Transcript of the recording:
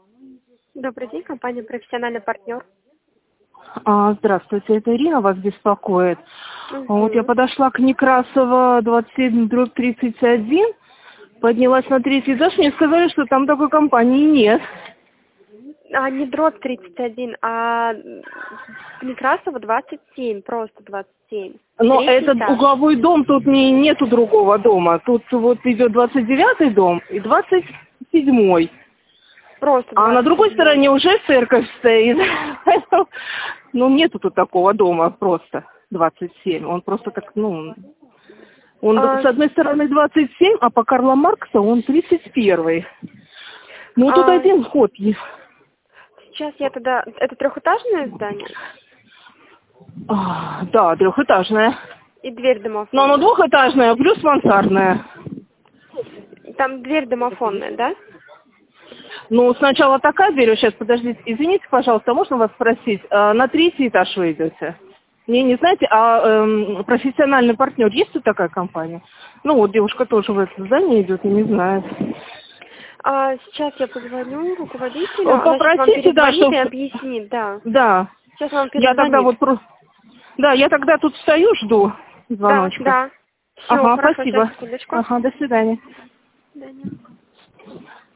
Добрый день, компания «Профессиональный партнер». Здравствуйте, это Ирина вас беспокоит. Вот я Угу. подошла к Некрасова 27/31, поднялась на третий этаж, мне сказали, что там такой компании нет. Не дробь 31, а Некрасова 27, просто 27. Но Третий этот этаж. угловой дом, тут нету другого дома. Тут вот идет 29-й дом и 27-й. Просто А на другой 27. стороне уже церковь стоит. Ну, нету тут такого дома просто 27. Он просто так, он с одной стороны 27, а по Карла Маркса он 31. Ну, тут один вход есть. Сейчас я тогда... Это трехэтажное здание? Да, трехэтажное. И дверь Но оно домофонная? двухэтажное, плюс мансардное. Там дверь домофонная, да? Ну, сначала такая дверь, сейчас, подождите, извините, пожалуйста, можно вас спросить, на третий этаж вы идете? Не знаете, профессиональный партнер, есть тут такая компания? Ну, вот девушка тоже в это здание идет и не знает. Сейчас я позвоню руководителю, она сейчас вам Попросите, да, перезвонит и чтобы... объяснит, да. Да. Сейчас вам Я тогда перезвонит. вот просто... Да, я тогда тут стою, жду Да, звоночка. да. Все, Ага, хорошо, сейчас, спасибо. секундочку. Ага, до свидания. До свидания.